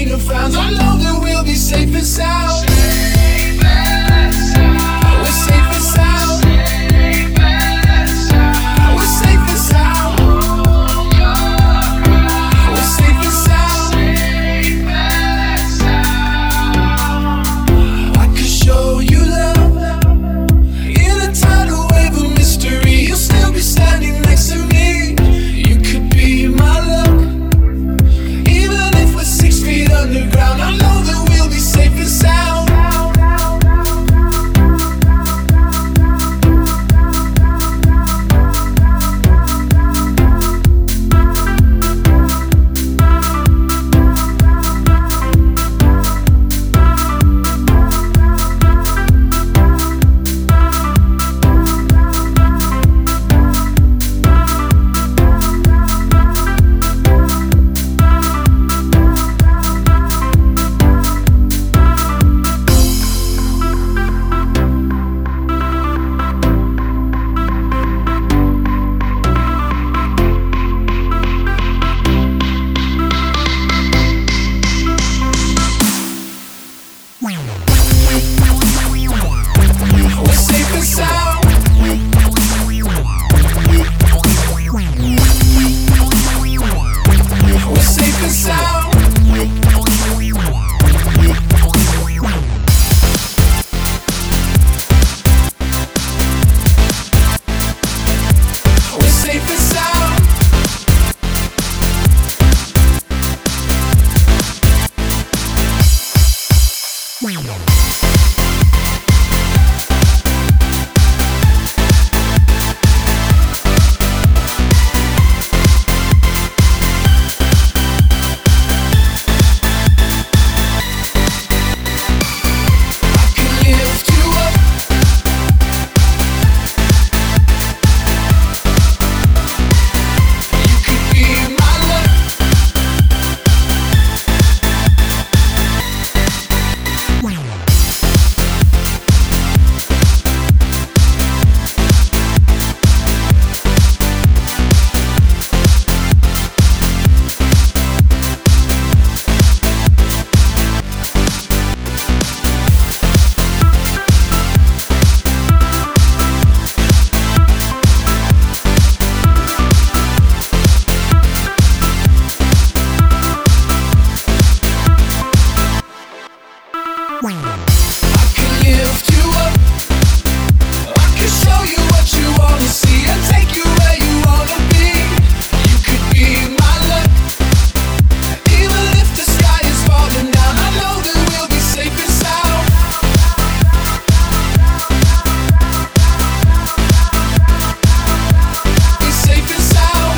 ain't no frowns. I know that we'll be safe and sound. We're safe and sound. We're safe and sound. We're safe and sound. I could show you love in a tidal wave of mystery. You'll still be standing next to me. You could be my luck, even if we're 6 feet underground. I know that we'll be safe and sound. We're safe and sound. We're safe and sound. We're safe and sound. I can lift you up. I can show you what you wanna see and take you where you wanna be. You could be my luck, even if the sky is falling down. I know that we'll be safe and sound. Be safe and sound.